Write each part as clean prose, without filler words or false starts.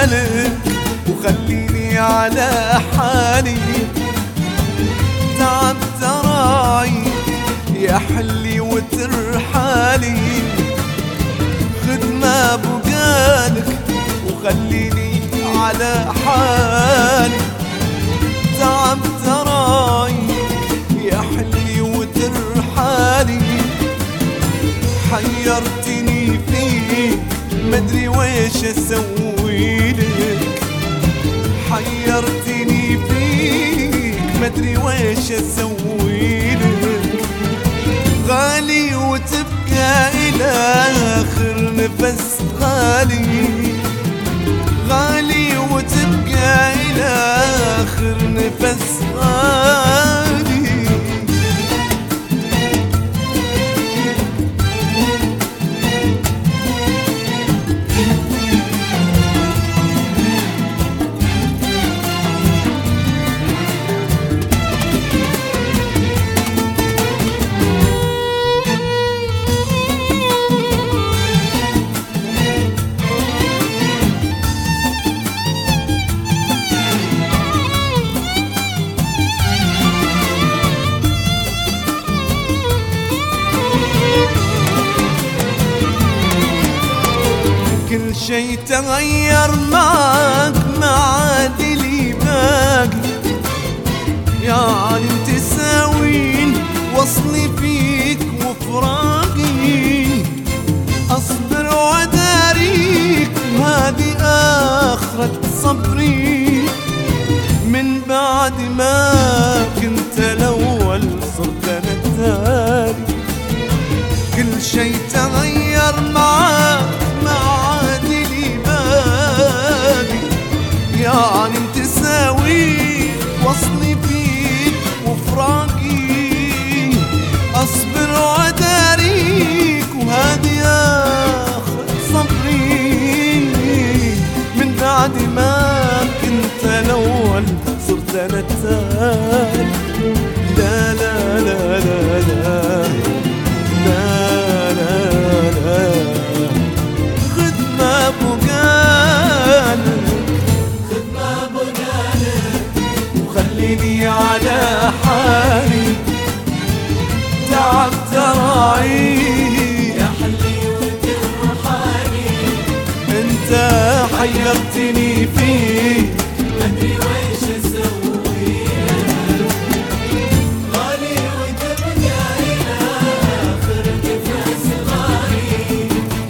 بقالك وخليني على حالي. تعبت راعي يا حلي وترحالي، خد ما بقالك وخليني على حالي. تعبت راعي يا حلي وترحالي، حيرتني فيك مدري ويش اسويلك. حيرتني فيك مدري ويش اسويلك. غالي وتبقى الى اخر نفس غالي، غالي وتبقى الى اخر نفس غالي. كل شي تغير معك ما عاد لي باقي، يعني متساوين وصلي فيك وفراقي. اصبر واداريك وهذه اخرة صبري، من بعد ما كنت الاول صرت انا التالي. كل شي تغير معك ما عاد لي باقي، يعني متساوي وصلي فيك وفراقي. اصبر واداريك وهذه اخر صبري، من بعد ما كنت الاول صرت انا التالي. لا لا لا لا لا لا لا لا، خد ما بقالك، خد ما بقالك وخليني على حالي. تعبت راعي يا حلي وترحالي، انت حيرتني فيه مدري ويش اسوي. غالي وتبقى الى اخر نفس غالي.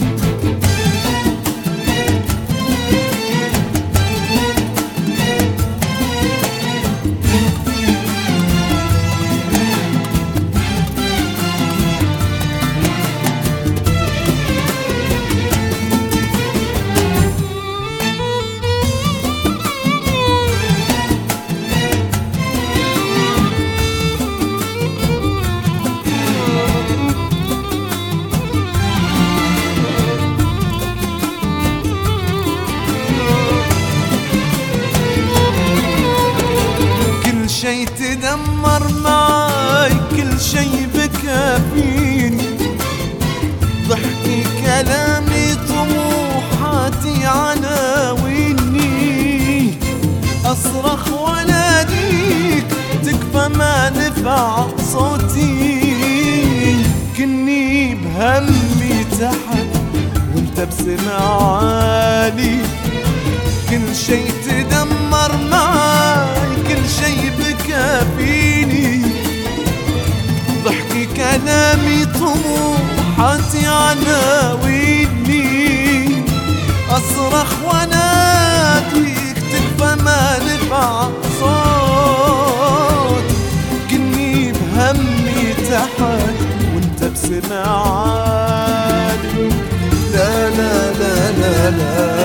شي تدمر معاي، كل شي بكى فيني. ضحكي كلامي طموحاتي عناويني. اصرخ واناديك تكفى ما نفع صوتي. كني بهمي تحت وانت بسمع عالي. كل شي تدمر معاي، كل شي بكى فيني. ضحكي كلامي طموحاتي عناويني. اصرخ واناديك تكفى ما نفع صوت. كني بهمي تحت وانت بسمع عالي. لا لا لا لا لا